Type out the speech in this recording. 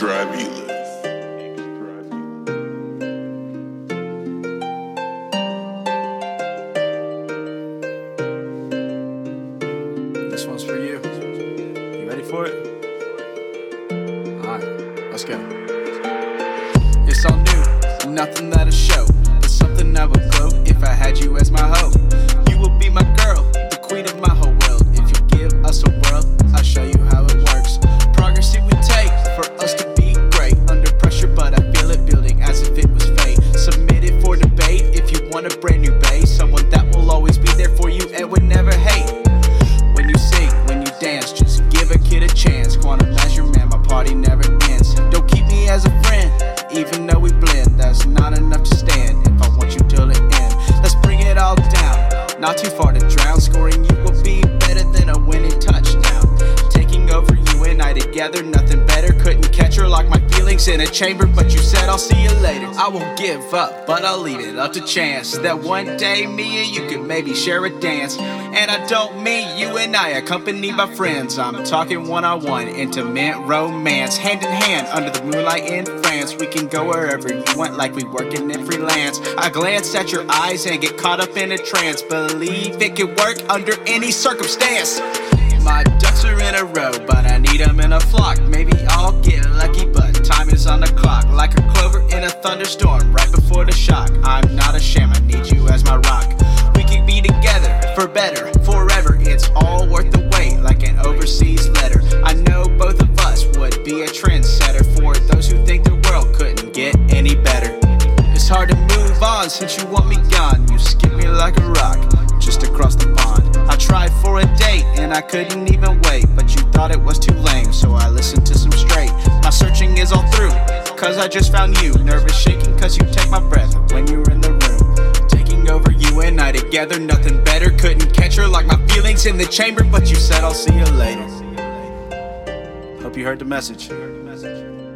drive you live. This one's for you. You ready for it? Alright, let's go. It's all new, nothing that'll show, but something that would glow if I had you as my hoe. You will be my girl, the queen of my whole world. If you give us a whirl, I'll show you how it works. Progress it would take for us to be great. Under pressure, but I feel it building as if it was fate. Submit it for debate if you want a brand new bae. Someone that will always be there for you and would never hate. When you sing, when you dance, just give a kid a chance. Quantum as your man, my party never ends. Don't keep me as a friend, even though we blend. That's not enough to stand if I want you till the end. Let's bring it all down, not too far to drown. Scoring you will be better than a winning touchdown. Taking over you and I together, nothing better. Couldn't catch or lock my feelings in a chamber, but you said I'll see you later. I won't give up, but I'll leave it up to chance that one day me and you could maybe share a dance. And I don't mean you and I accompanied by friends. I'm talking one-on-one, intimate romance, hand in hand under the moonlight in France. We can go wherever you want like we working in freelance. I glance at your eyes and get caught up in a trance. Believe it can work under any circumstance. My ducks are in a row, but I need them in a flock. Maybe I'll get lucky, but time is on the clock. Like a clover in a thunderstorm, right before the shock. I'm not ashamed, I need you as my rock. We can be together, for better, forever. It's all worth the wait, like an overseas letter. I know both of us would be a trendsetter for those who think the world couldn't get any better. It's hard to move on since you want me gone. You skip me like a rock, just across the pond. I tried for a date and I couldn't even wait, but you thought it was too lame, so I listened to some straight. My searching is all through, cause I just found you. Nervous shaking cause you take my breath when you're in the room. Taking over you and I together, nothing better. Couldn't catch her like my feelings in the chamber, but you said I'll see you later. Hope you heard the message.